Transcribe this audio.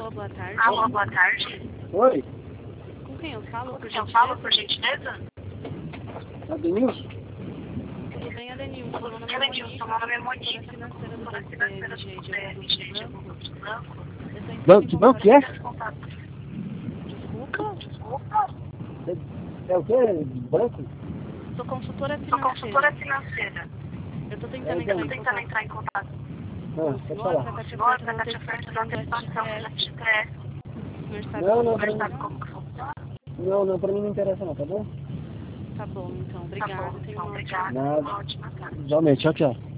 Alô, boa tarde. Alô, boa tarde. Oi, Com quem eu falo, por Eu gentileza? falo, por gentileza? é Denilson? Tudo bem, Adenilson? Meu nome é Elenilson, meu nome é Monique, Monique. financeira do Sou Banco financeira BMG do de BMG de Banco. Banco. Eu tô entrando Banco em de banco contato. que é? Desculpa, Desculpa. É o quê? Banco? sou consultora Sou consultora financeira. financeira. Eu tô É, tentando então. entrar em contato Entrar em contato com Ah, o pode senhor falar. para estar te com o senhor ofertando para te oferecer antecipação uma do antecipação do FGTS. FGTS. O senhor sabe Não, como não, que pra mim, Sabe funciona? como que funciona? não, pra mim não interessa não, tá bom? Tá bom, então. Tá Obrigada. bom, Tenha então, uma ótima obrigada. Nada. Uma ótima tarde. Igualmente, tchau, tchau.